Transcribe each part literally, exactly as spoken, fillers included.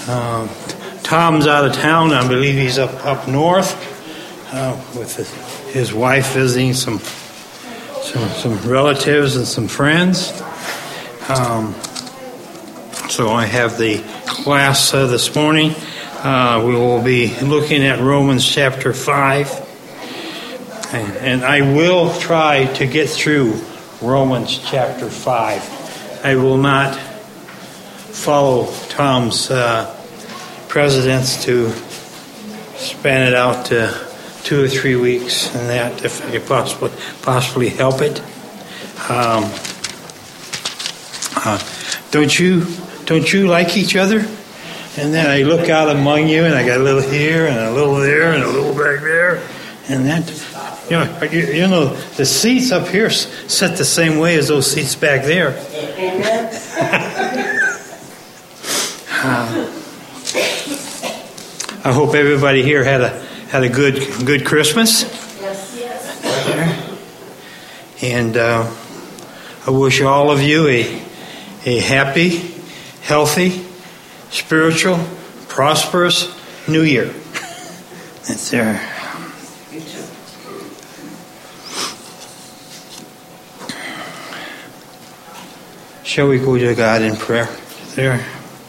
Uh, Tom's out of town. I believe he's up up north uh, with his, his wife visiting some some some relatives and some friends. Um, so I have the class uh, this morning. Uh, we will be looking at Romans chapter five, and, and I will try to get through Romans chapter five. I will not follow Tom's uh, precedence to span it out to two or three weeks, and that if I could possibly possibly help it. Um, uh, don't you don't you like each other? And then I look out among you, and I got a little here, and a little there, and a little back there, and that, you know, you, you know, the seats up here sit the same way as those seats back there. uh, I hope everybody here had a had a good good Christmas. Yes, yes. And uh, I wish all of you a a happy, healthy, spiritual, prosperous New Year. That's there. You too. Shall we go to God in prayer? There.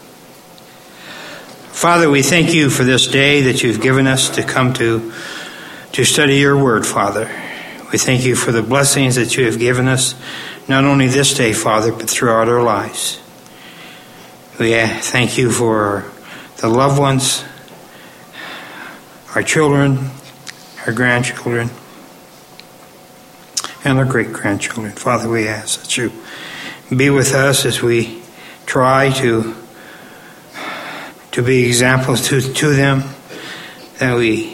Father, we thank you for this day that you've given us to come to to study your word, Father. We thank you for the blessings that you have given us, not only this day, Father, but throughout our lives. We thank you for the loved ones, our children, our grandchildren, and our great-grandchildren. Father, we ask that you be with us as we try to to be examples to, to them, that we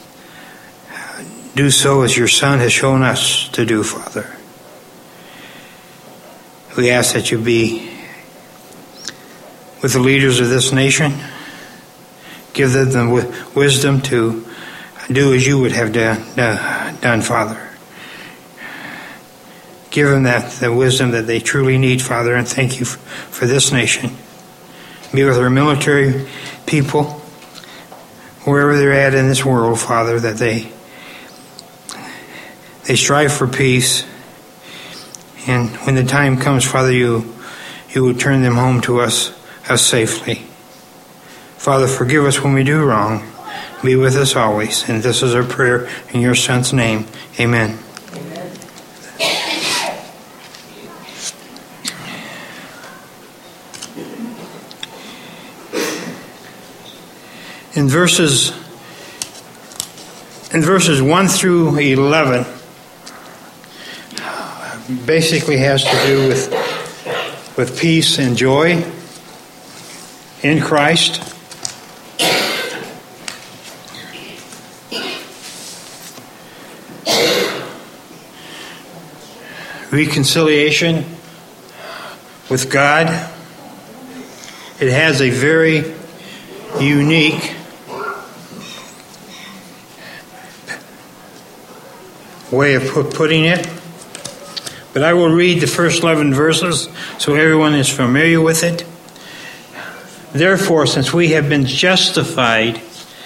do so as your Son has shown us to do, Father. We ask that you be with the leaders of this nation. Give them the wisdom to do as you would have done, done, Father. Give them that the wisdom that they truly need, Father, and thank you for, for this nation. Be with our military people, wherever they're at in this world, Father, that they they strive for peace. And when the time comes, Father, you you will turn them home to us, us safely. Father, forgive us when we do wrong. Be with us always. And this is our prayer in your Son's name. Amen. In verses in verses one through eleven, basically has to do with with peace and joy in Christ. Reconciliation with God. It has a very unique way of putting it, but I will read the first eleven verses so everyone is familiar with it. Therefore, since we have been justified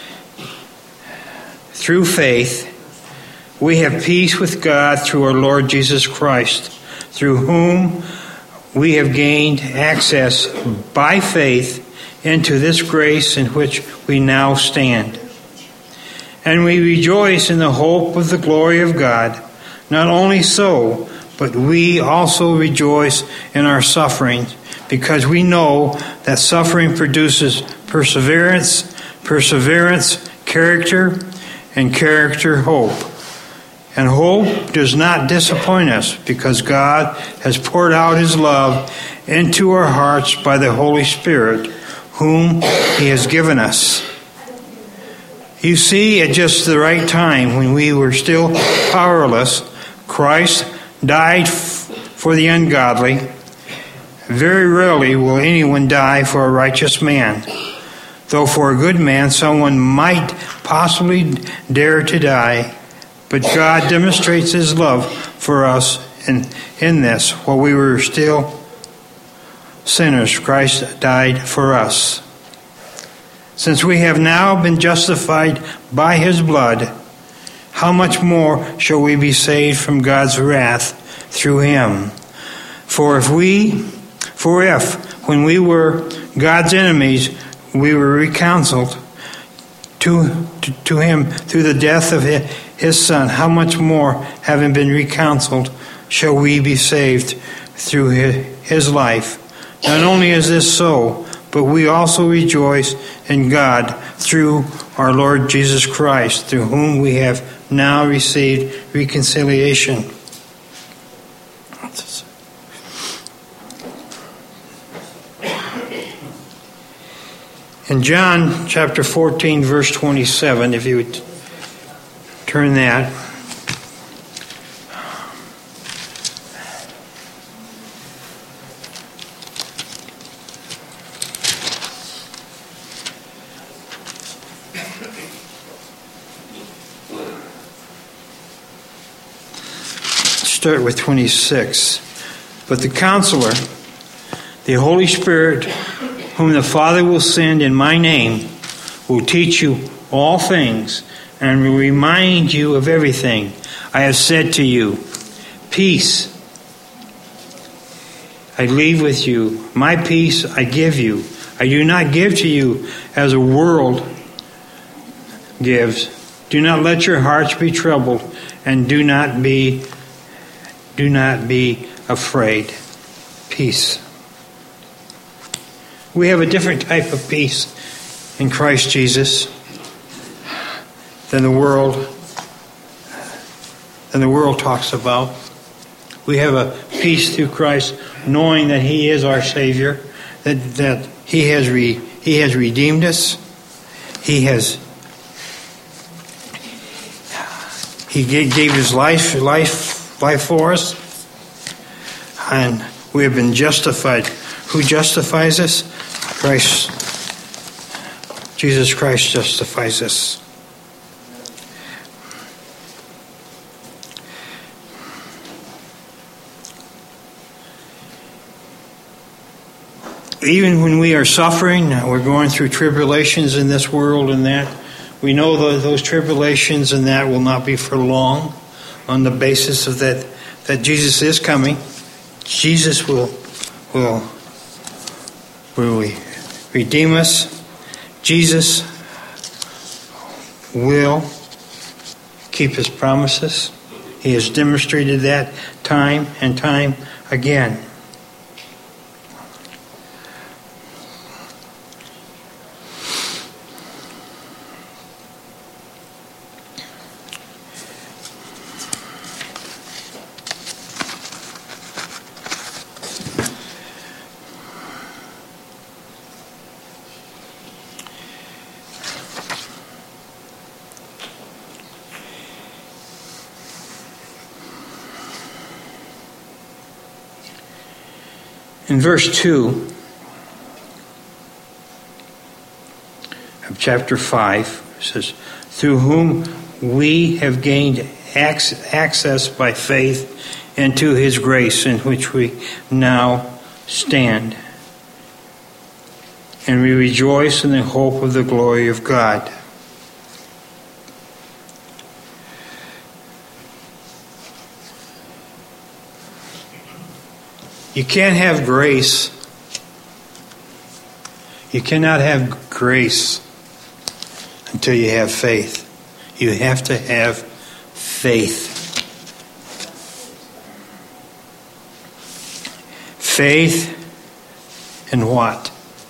through faith, we have peace with God through our Lord Jesus Christ, through whom we have gained access by faith into this grace in which we now stand. And we rejoice in the hope of the glory of God. Not only so, but we also rejoice in our sufferings, because we know that suffering produces perseverance, perseverance, character, and character, hope. And hope does not disappoint us, because God has poured out his love into our hearts by the Holy Spirit, whom he has given us. You see, at just the right time, when we were still powerless, Christ died f- for the ungodly. Very rarely will anyone die for a righteous man, though for a good man someone might possibly dare to die. But God demonstrates his love for us in, in this. While we were still sinners, Christ died for us. Since we have now been justified by his blood, how much more shall we be saved from God's wrath through him? For if we, for if, when we were God's enemies, we were reconciled to, to, to him through the death of his, his Son, how much more, having been reconciled, shall we be saved through his, his life? Not only is this so, but we also rejoice in God through our Lord Jesus Christ, through whom we have now received reconciliation. In John chapter fourteen, verse twenty-seven, if you would turn that. Start with twenty-six. But the Counselor, the Holy Spirit, whom the Father will send in my name, will teach you all things and will remind you of everything I have said to you. Peace I leave with you. My peace I give you. I do not give to you as the world gives. Do not let your hearts be troubled, and do not be do not be afraid. Peace. We have a different type of peace in Christ Jesus than the world than the world talks about. We have a peace through Christ, knowing that He is our Savior, that that He has re, He has redeemed us. He has He gave His life life life for us, and we have been justified. Who justifies us? Christ. Jesus Christ justifies us. Even when we are suffering, we're going through tribulations in this world and that, we know that those tribulations and that will not be for long, on the basis of that that Jesus is coming. Jesus will will will redeem us. Jesus will keep His promises. He has demonstrated that time and time again. In verse two of chapter five, it says, through whom we have gained access by faith into His grace, in which we now stand. And we rejoice in the hope of the glory of God. You can't have grace. You cannot have grace until you have faith. You have to have faith. Faith in what?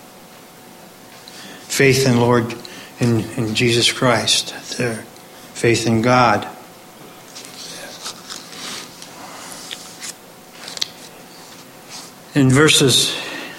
Faith in Lord, in, in Jesus Christ. There. Faith in God. In verses,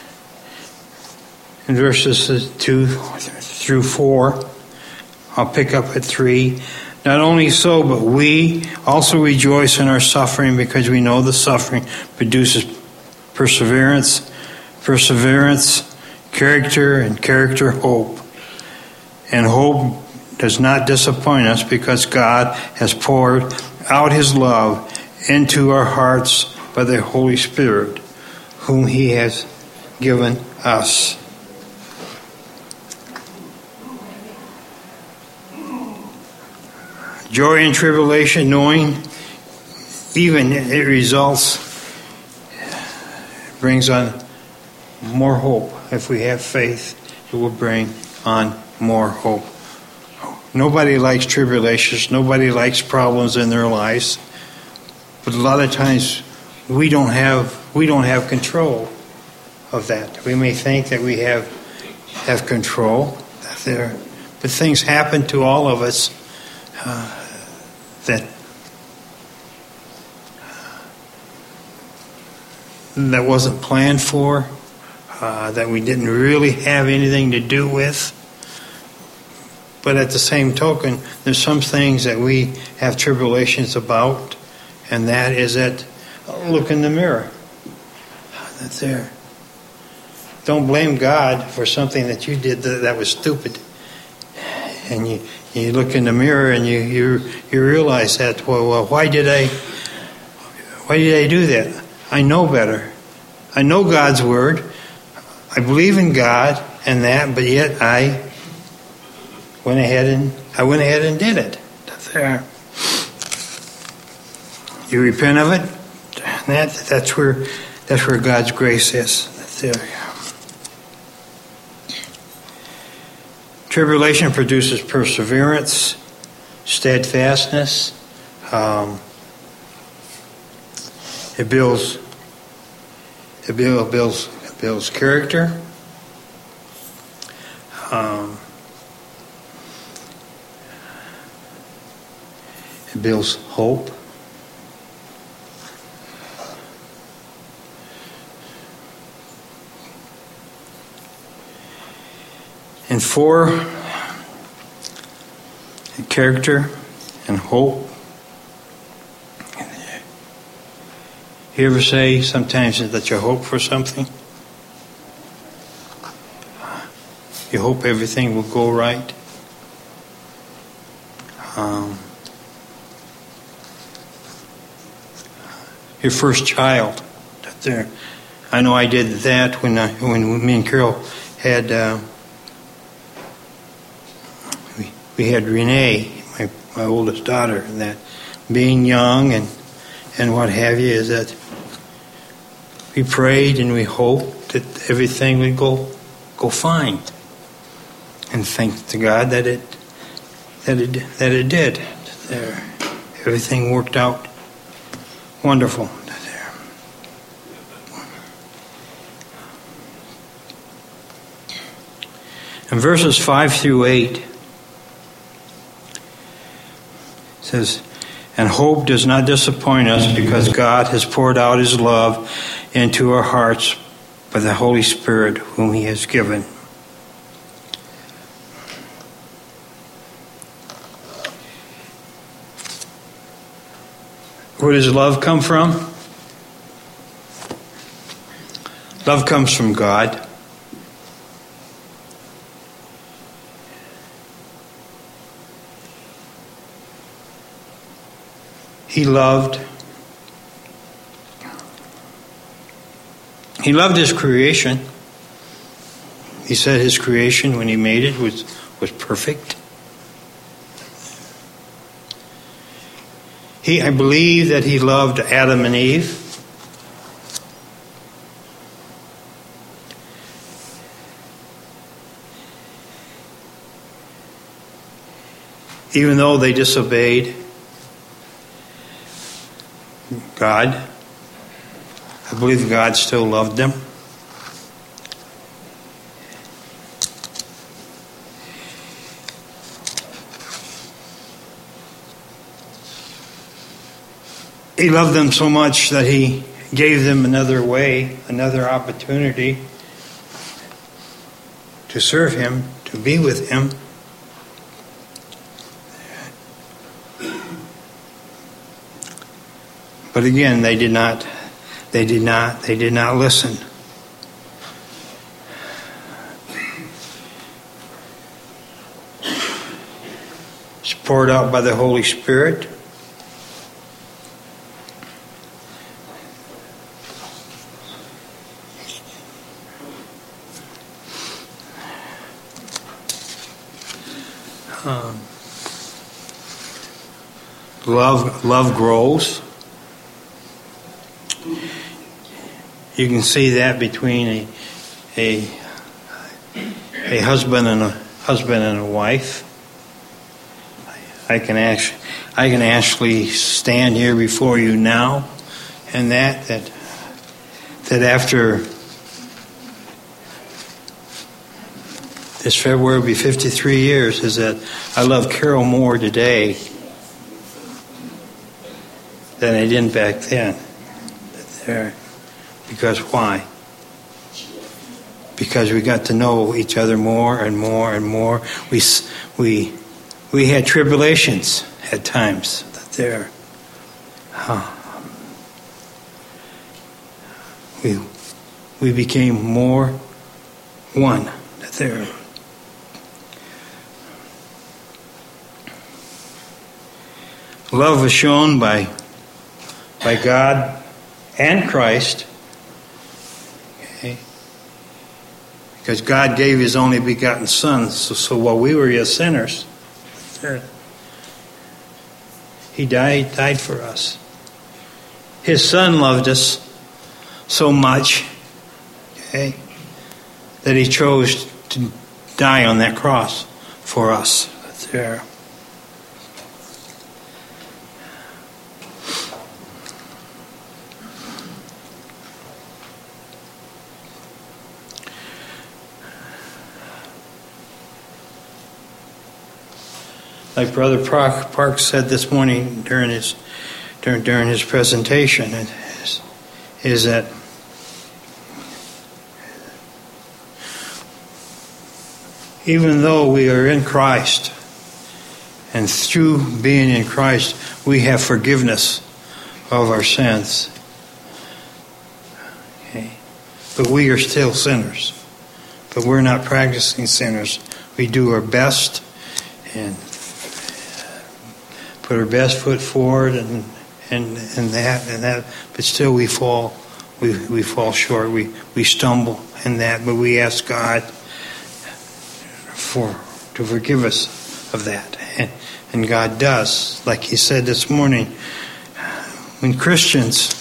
in verses two through four, I'll pick up at three. Not only so, but we also rejoice in our suffering, because we know the suffering produces perseverance, perseverance, character, and character, hope. And hope does not disappoint us, because God has poured out His love into our hearts by the Holy Spirit, whom He has given us. Joy in tribulation, knowing even it results, brings on more hope. If we have faith, it will bring on more hope. Nobody likes tribulations. Nobody likes problems in their lives. But a lot of times we don't have we don't have control of that. We may think that we have have control there, but things happen to all of us uh, that that wasn't planned for, uh, that we didn't really have anything to do with. But at the same token, there's some things that we have tribulations about, and that is that look in the mirror. That's there. Don't blame God for something that you did that, that was stupid. And you, you look in the mirror and you, you you realize that, well, well, why did I why did I do that? I know better. I know God's word. I believe in God and that, but yet I went ahead and I went ahead and did it. That's there. You repent of it. That that's where that's where God's grace is. That's there. Tribulation produces perseverance, steadfastness. Um, it builds. It builds. builds it builds character. Um, it builds hope. And for character and hope. You ever say sometimes that you hope for something? You hope everything will go right. Um, your first child. There, I know I did that when I, when me and Carol had. Uh, We had Renee, my, my oldest daughter, and that being young and and what have you, is that we prayed and we hoped that everything would go go fine, and thanks to God that it that it that it did. There, everything worked out wonderful. There. In verses five through eight. Says, and hope does not disappoint us because God has poured out his love into our hearts by the Holy Spirit whom he has given. Where does love come from? Love comes from God. He loved, he loved his creation. He said his creation, when he made it, was, was perfect. He, I believe that he loved Adam and Eve. Even though they disobeyed God, I believe God still loved them. He loved them so much that he gave them another way, another opportunity to serve him, to be with him. But again, they did not, they did not, they did not listen. It's poured out by the Holy Spirit. Um, love love grows. You can see that between a a a husband and a husband and a wife. I can actually I can actually stand here before you now, and that that that after this February will be fifty-three years, is that I love Carol more today than I did back then. There, because why? Because we got to know each other more and more and more. We we we had tribulations at times. There, huh. we we became more one. There. Love was shown by by God and Christ, okay? Because God gave His only begotten Son, so, so while we were yet sinners, He died died for us. His Son loved us so much, okay, that He chose to die on that cross for us. There. Like Brother Park, Park said this morning during his during, during his presentation, is, is that even though we are in Christ, and through being in Christ, we have forgiveness of our sins. Okay. But we are still sinners. But we're not practicing sinners. We do our best and put our best foot forward and and, and that and that, but still we fall we we fall short. We we stumble in that, but we ask God for to forgive us of that. And, and God does, like He said this morning, when Christians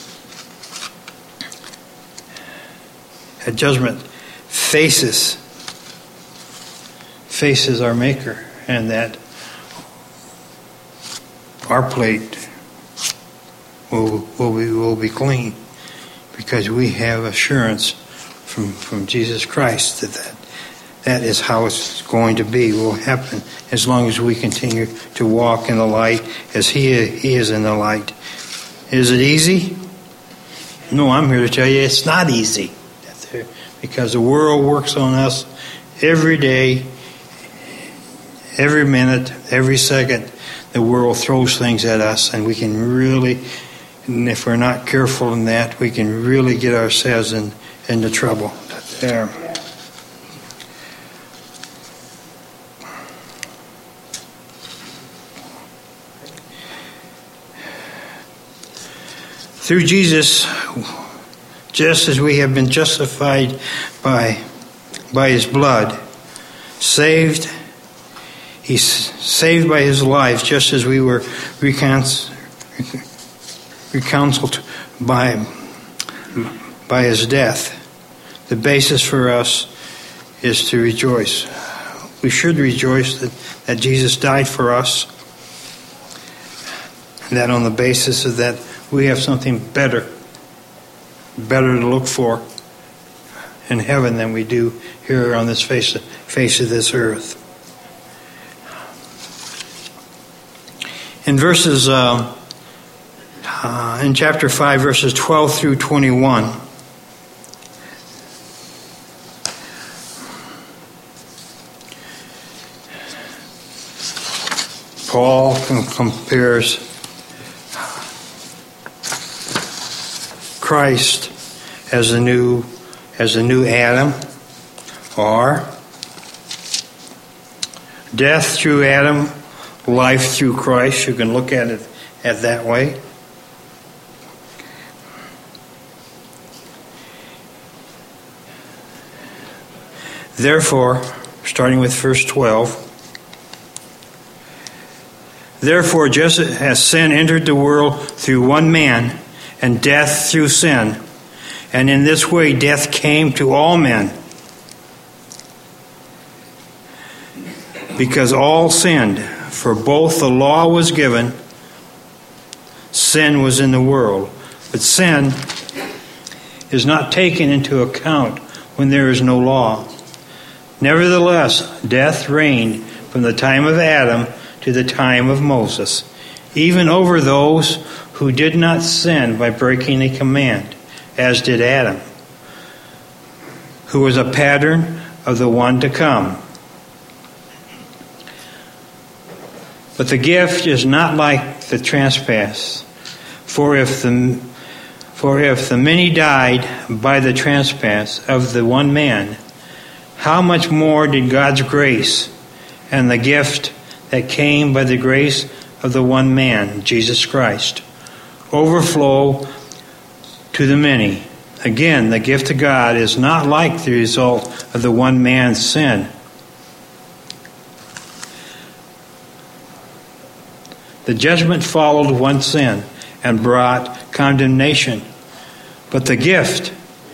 at judgment faces faces our Maker, and that our plate will will be will be clean, because we have assurance from from Jesus Christ that that, that is how it's going to be, will happen, as long as we continue to walk in the light as He He is in the light. Is it easy? No, I'm here to tell you it's not easy, because the world works on us every day, every minute, every second. The world throws things at us, and we can really, and if we're not careful in that, we can really get ourselves in into trouble. There. Through Jesus, just as we have been justified by by His blood, saved. He's saved by His life, just as we were reconciled by, by His death. The basis for us is to rejoice. We should rejoice that, that Jesus died for us, and that on the basis of that we have something better, better to look for in heaven than we do here on this face of, face of this earth. In verses, uh, uh, in chapter five, verses twelve through twenty-one, Paul compares Christ as a new, as a new Adam, or death through Adam, life through Christ. You can look at it at that way. Therefore, starting with verse twelve, Therefore, just as sin entered the world through one man, and death through sin, and in this way death came to all men, because all sinned, for both the law was given, sin was in the world. But sin is not taken into account when there is no law. Nevertheless, death reigned from the time of Adam to the time of Moses, even over those who did not sin by breaking a command, as did Adam, who was a pattern of the one to come. But the gift is not like the trespass, for if the for if the many died by the trespass of the one man, how much more did God's grace and the gift that came by the grace of the one man, Jesus Christ, overflow to the many? Again, the gift of God is not like the result of the one man's sin. The judgment followed one sin and brought condemnation, but the gift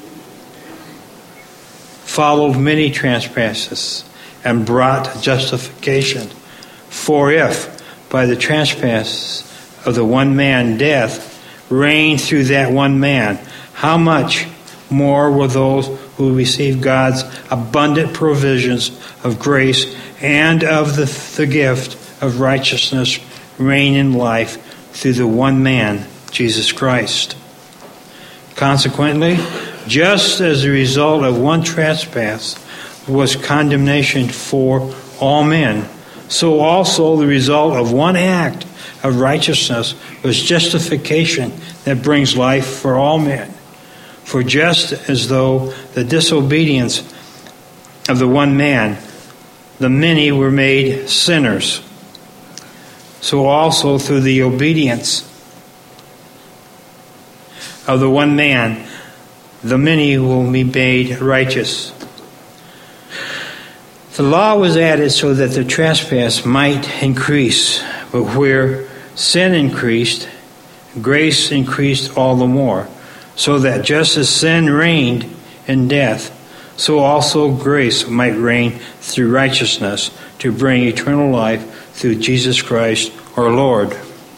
followed many trespasses and brought justification. For if by the trespass of the one man death reigned through that one man, how much more will those who receive God's abundant provisions of grace and of the, the gift of righteousness reign in life through the one man, Jesus Christ? Consequently, just as the result of one trespass was condemnation for all men, so also the result of one act of righteousness was justification that brings life for all men. For just as though the disobedience of the one man, the many were made sinners, so also through the obedience of the one man, the many will be made righteous. The law was added so that the trespass might increase, but where sin increased, grace increased all the more, so that just as sin reigned in death, so also grace might reign through righteousness to bring eternal life through Jesus Christ our Lord.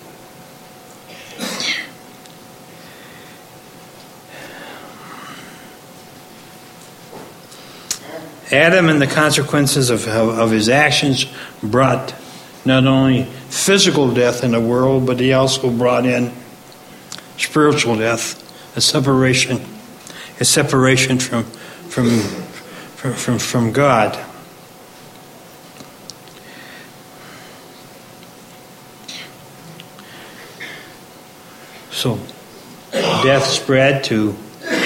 Adam and the consequences of, of his actions brought not only physical death in the world, but he also brought in spiritual death, a separation, a separation from from from from, from God. So death spread to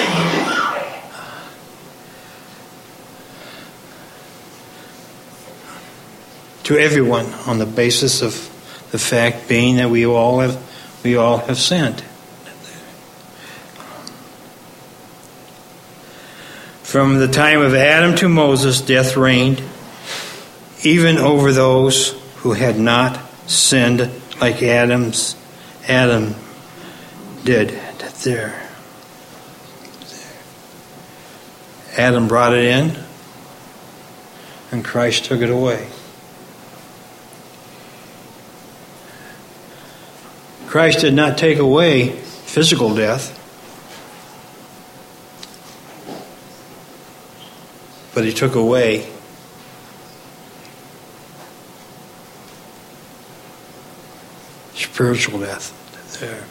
to everyone on the basis of the fact being that we all have we all have sinned. From the time of Adam to Moses, death reigned, even over those who had not sinned like Adam's Adam did. There. Adam brought it in, and Christ took it away. Christ did not take away physical death, but he took away spiritual death. There.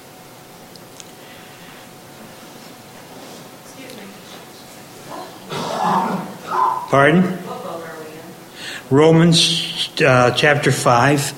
Pardon? What book are we in? Romans uh, chapter five.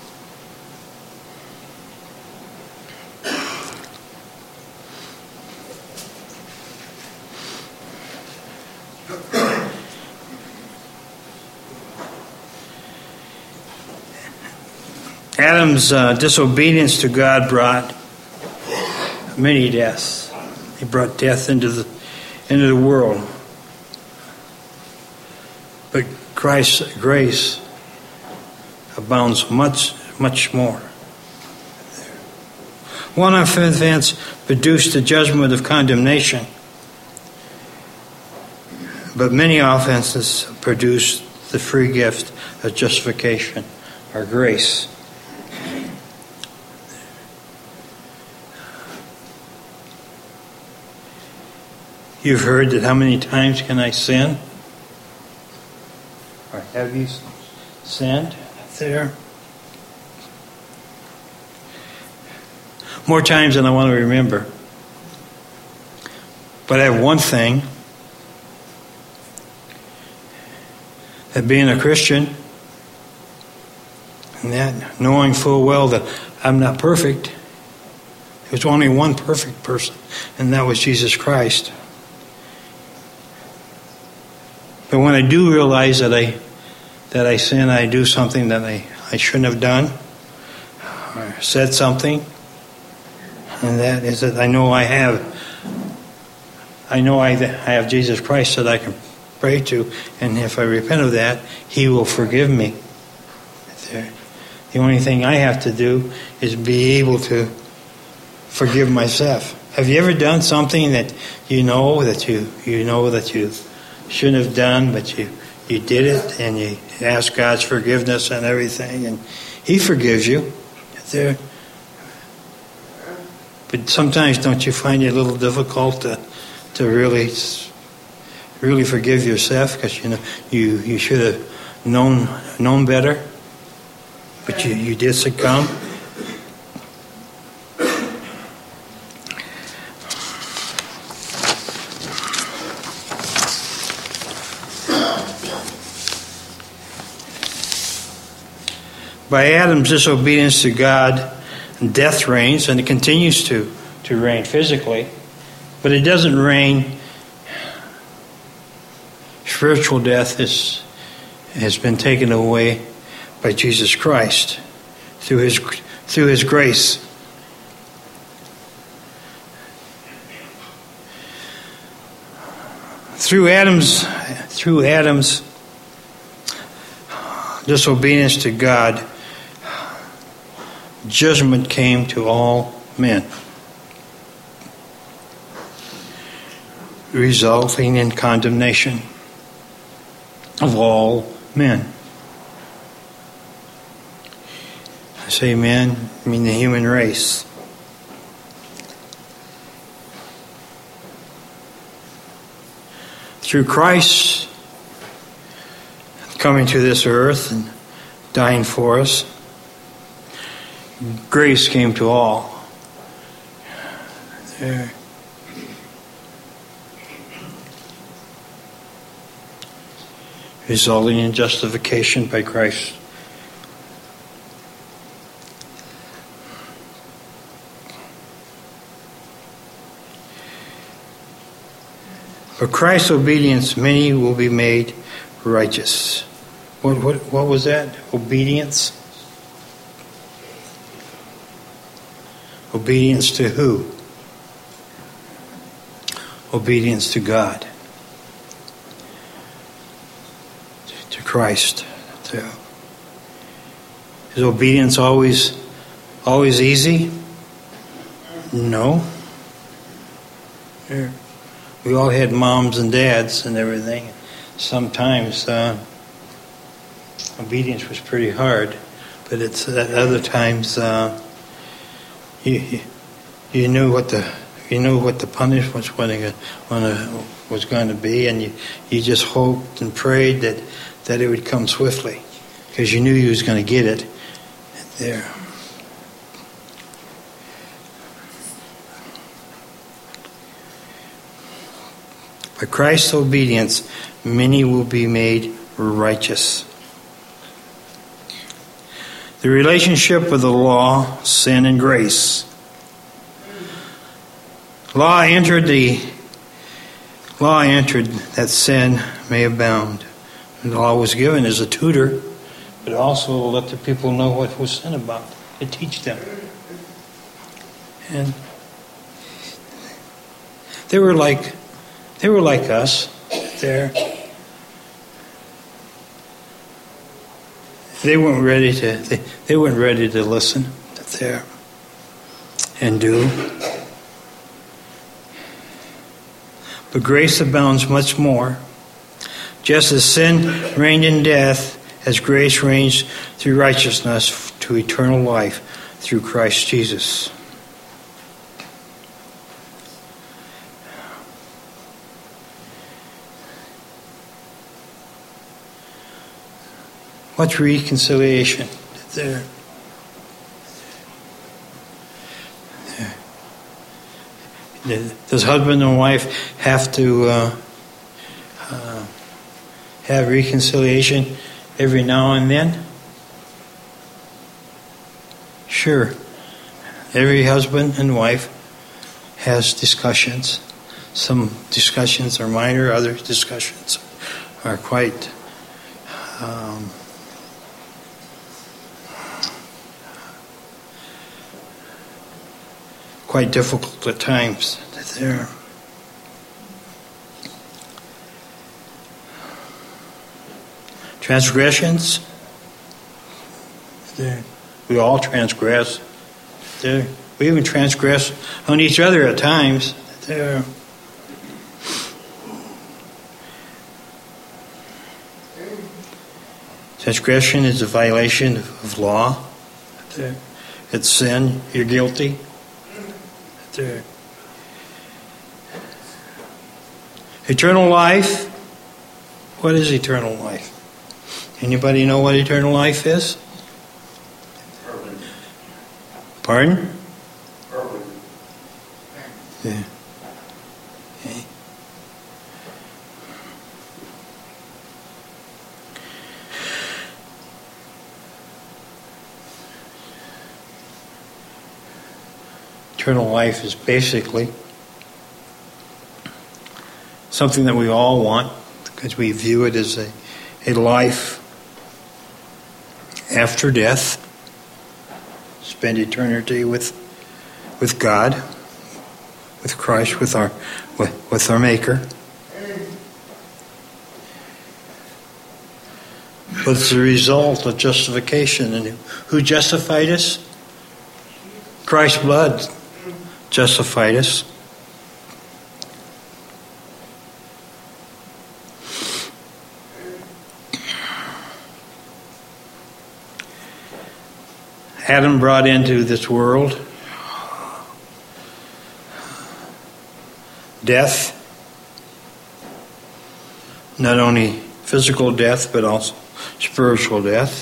Adam's uh, disobedience to God brought many deaths. He brought death into the into the world. But Christ's grace abounds much much more. One offense produced the judgment of condemnation, but many offenses produce the free gift of justification or grace. You've heard that how many times can I sin? Or have you sinned there? More times than I want to remember. But I have one thing, that being a Christian, and that knowing full well that I'm not perfect, there's only one perfect person, and that was Jesus Christ. But when I do realize that I that I sin, I do something that I, I shouldn't have done, or said something, and that is that I know I have I know I, I have Jesus Christ that I can pray to, and if I repent of that, He will forgive me. The only thing I have to do is be able to forgive myself. Have you ever done something that you know that you you know that you shouldn't have done, but you, you did it, and you ask God's forgiveness and everything, and He forgives you? There. But sometimes don't you find it a little difficult to to really really forgive yourself, because you know you, you should have known known better, but you, you did succumb? By Adam's disobedience to God, death reigns, and it continues to, to reign physically, but it doesn't reign. Spiritual death is, has been taken away by Jesus Christ through His through His grace. Through Adam's through Adam's disobedience to God, judgment came to all men, resulting in condemnation of all men. I say men, I mean the human race. Through Christ coming to this earth and dying for us, grace came to all. There. Resulting in justification by Christ. For Christ's obedience, many will be made righteous. What, what, what was that? Obedience? Obedience to who? Obedience to God. To Christ. To, is obedience always, always easy? No. Here. We all had moms and dads and everything. Sometimes uh, obedience was pretty hard, but it's at other times uh, you you knew what the you knew what the punishment was when it, when it was going to be, and you, you just hoped and prayed that, that it would come swiftly, because you knew you was going to get it there. By Christ's obedience, many will be made righteous. The relationship with the law, sin, and grace. Law entered the law entered that sin may abound. And the law was given as a tutor, but also to let the people know what was sin about, to teach them. And they were like They were like us there. They weren't ready to. They, they weren't ready to listen there and do. But grace abounds much more. Just as sin reigned in death, as grace reigns through righteousness to eternal life through Christ Jesus. What's reconciliation? There. There. Does husband and wife have to uh, uh, have reconciliation every now and then? Sure. Every husband and wife has discussions. Some discussions are minor, other discussions are quite um, quite difficult at times. There. Transgressions. There. We all transgress. There. We even transgress on each other at times. There. Transgression is a violation of law. There. It's sin. You're guilty. There. Eternal life. What is eternal life? Anybody know what eternal life is? Pardon? Pardon? Pardon. Yeah. Okay. Eternal life is basically something that we all want because we view it as a, a life after death. Spend eternity with with God, with Christ, with our with, with our Maker. But it's the result of justification. And who justified us? Christ's blood justified us. Adam brought into this world death, not only physical death, but also spiritual death.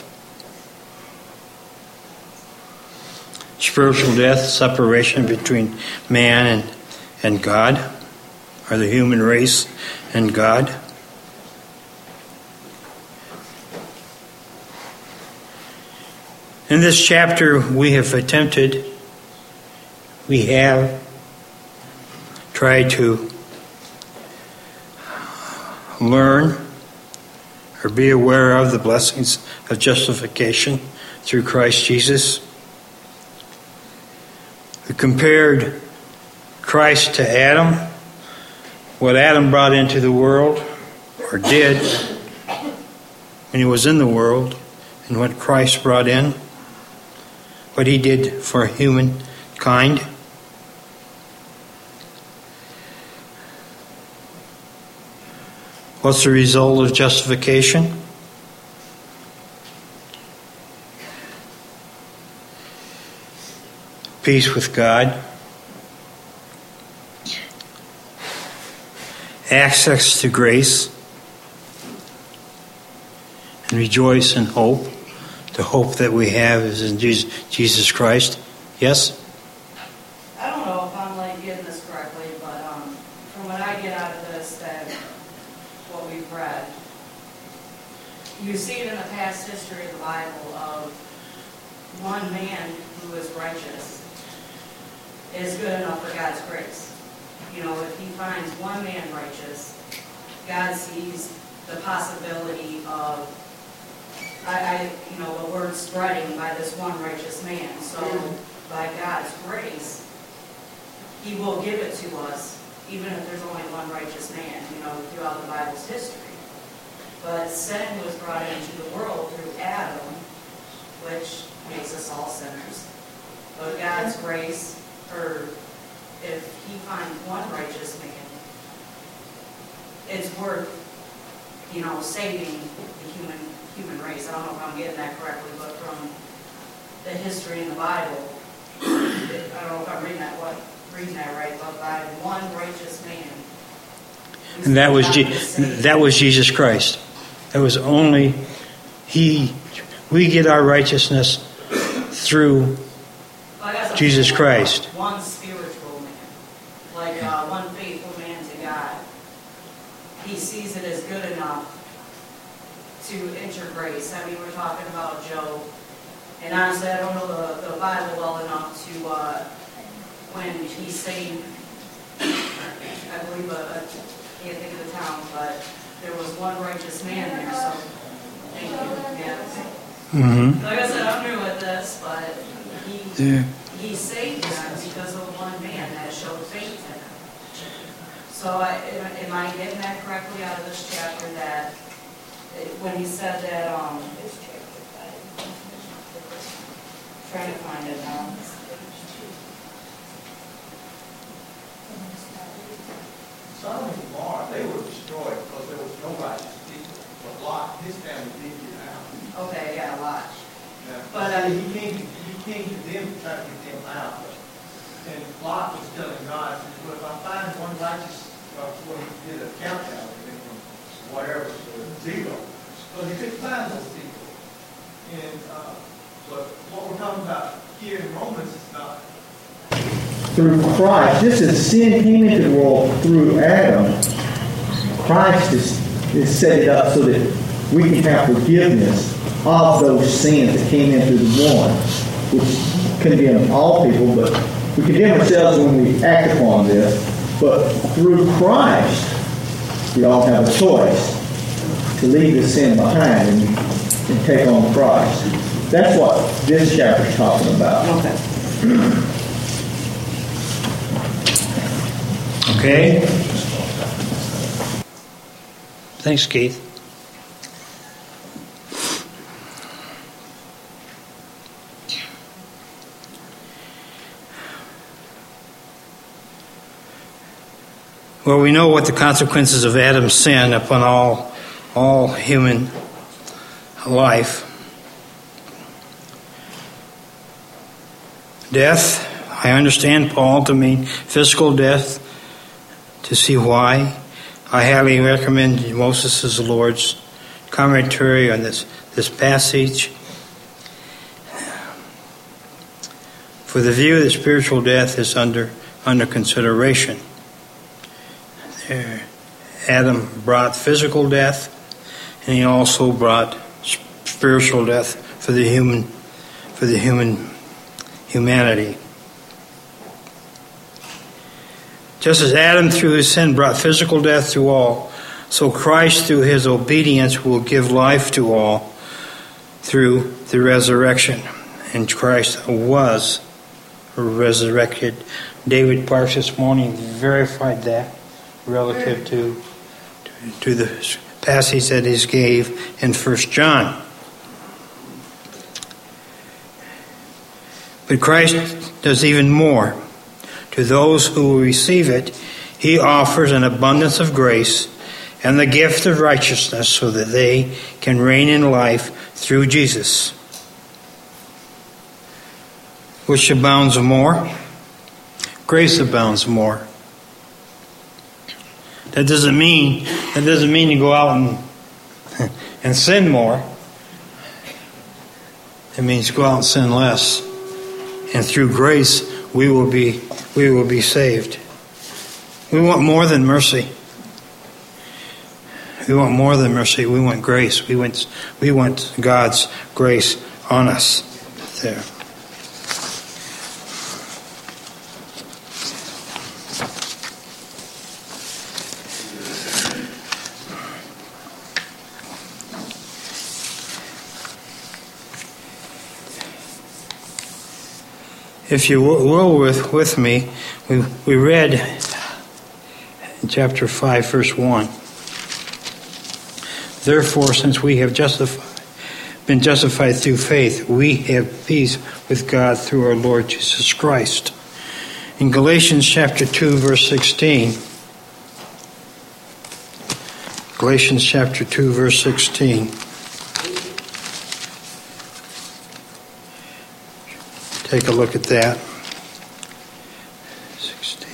Spiritual death, separation between man and, and God, or the human race and God. In this chapter, we have attempted, we have tried to learn or be aware of the blessings of justification through Christ Jesus. We compared Christ to Adam, what Adam brought into the world, or did, when he was in the world, and what Christ brought in. What he did for humankind. What's the result of justification? Peace with God. Access to grace. And rejoice in hope. The hope that we have is in Jesus Christ. Yes? I don't know if I'm like getting this correctly, but um, from what I get out of this, that what we've read, you see it in the past history of the Bible of one man who is righteous is good enough for God's grace. You know, if he finds one man righteous, God sees the possibility of I, I, you know, the word spreading by this one righteous man. So, by God's grace, he will give it to us, even if there's only one righteous man, you know, throughout the Bible's history. But sin was brought into the world through Adam, God's grace, or if he finds one righteous man, it's worth, you know, saving the human human race. I don't know if I'm getting that correctly, but from the history in the Bible, it, I don't know if I'm reading that what reading that right, but by one righteous man. And that was Je- that was Jesus Christ. That was only he. We get our righteousness through well, Jesus Christ. One, one spiritual man, like uh, one faithful man to God. He sees it as good enough to enter grace. I mean, we're talking about Job, and honestly, I don't know the, the Bible well enough to uh, when he saved. I believe a, a I can't think of the town, but there was one righteous man there. So thank you. Yeah. Mm-hmm. Like I said, I'm new at this, but he Yeah. he saved them because of one man that showed faith in him. So I, am I getting that correctly out of this chapter, that it, when he said that, um, trying to find it now. Sodom and Gomorrah, they were destroyed because there was no righteous people. But Lot, his family did get out. Okay, yeah, Lot. Yeah. But, uh, he came, he came to them to try to get them out. And Lot was telling God, he said, well, if I find one righteous, well, well, he did a countdown from whatever to zero. But he couldn't find those people. And uh, but what we're talking about here in Romans is not. Through Christ, just as sin came into the world through Adam, Christ is, is set it up so that we can have forgiveness of those sins that came in through the one, which condemn all people, but we condemn ourselves when we act upon this. But through Christ, we all have a choice to leave the sin behind and, and take on Christ. That's what this chapter is talking about. Okay. Okay. Thanks, Keith. Well, we know what the consequences of Adam's sin upon all all human life. Death. I understand Paul to mean physical death. To see why, I highly recommend Moses' Lord's commentary on this, this passage. For the view that spiritual death is under under consideration. There, Adam brought physical death, and he also brought spiritual death for the human for the human humanity. Just as Adam through his sin brought physical death to all, so Christ through his obedience will give life to all through the resurrection. And Christ was resurrected. David Parks this morning verified that relative to, to, to the passage that he gave in First John. But Christ does even more. To those who will receive it, he offers an abundance of grace and the gift of righteousness so that they can reign in life through Jesus. Which abounds more? Grace abounds more. That doesn't mean that doesn't mean you go out and and sin more. It means go out and sin less. And through grace we will be we will be saved. We want more than mercy. We want more than mercy. We want grace. We want we want God's grace on us. There. If you will with, with me, we, we read in chapter five, verse one. Therefore, since we have justified been justified through faith, we have peace with God through our Lord Jesus Christ. In Galatians chapter two, verse sixteen, Galatians chapter two, verse sixteen. Take a look at that. sixteen.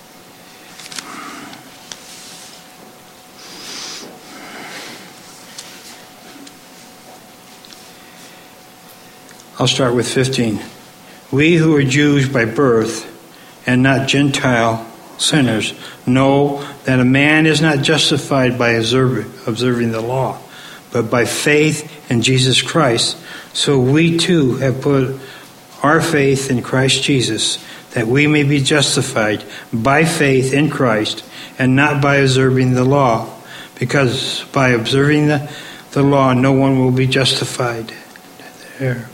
I'll start with fifteen. We who are Jews by birth and not Gentile sinners know that a man is not justified by observing the law, but by faith in Jesus Christ. So we too have put our faith in Christ Jesus, that we may be justified by faith in Christ and not by observing the law, because by observing the, the law no one will be justified. There.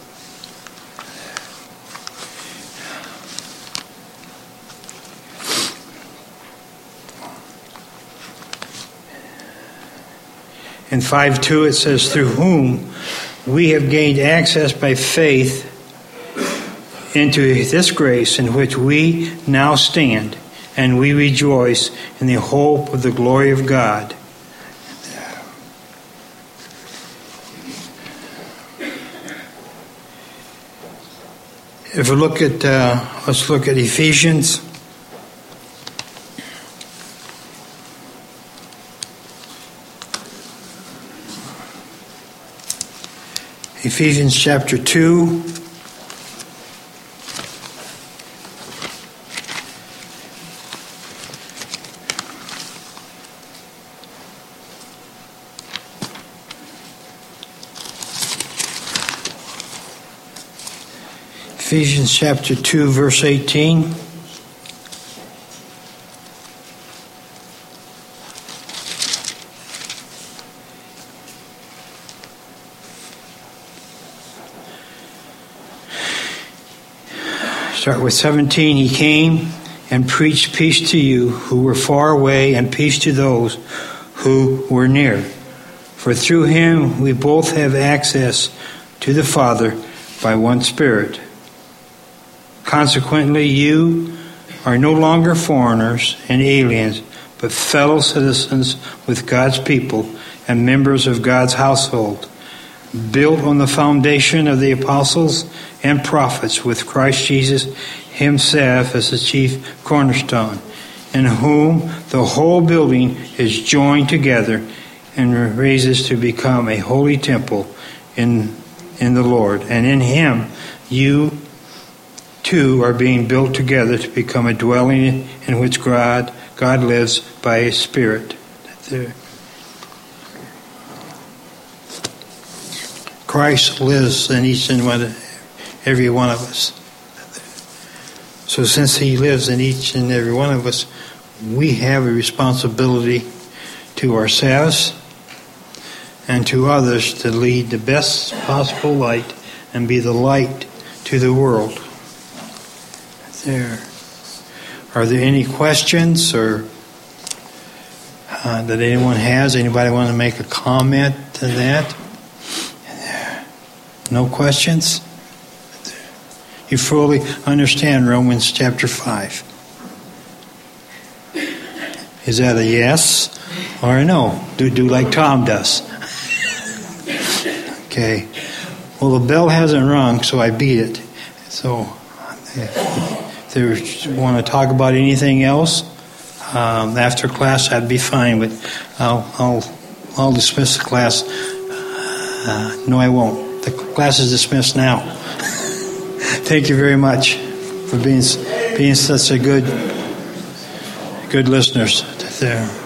In five two it says, through whom we have gained access by faith into this grace in which we now stand, and we rejoice in the hope of the glory of God. If we look at, uh, let's look at Ephesians. Ephesians chapter two. Ephesians chapter two, verse eighteen. Start with seventeen. He came and preached peace to you who were far away, and peace to those who were near. For through him we both have access to the Father by one Spirit. Consequently, you are no longer foreigners and aliens, but fellow citizens with God's people and members of God's household, built on the foundation of the apostles and prophets, with Christ Jesus himself as the chief cornerstone, in whom the whole building is joined together and raises to become a holy temple in, in the Lord. And in him you too are being built together to become a dwelling in which God, God lives by his Spirit. There. Christ lives in each and one, every one of us. So since he lives in each and every one of us, we have a responsibility to ourselves and to others to lead the best possible light and be the light to the world. There. Are there any questions or uh, that anyone has? Anybody want to make a comment to that? No questions? You fully understand Romans chapter five. Is that a yes or a no? Do do like Tom does. Okay. Well, the bell hasn't rung, so I beat it. So, if they want to talk about anything else um, after class, that'd be fine. But I'll I'll I'll dismiss the class. Uh, no, I won't. The class is dismissed now. Thank you very much for being being such a good good listeners there.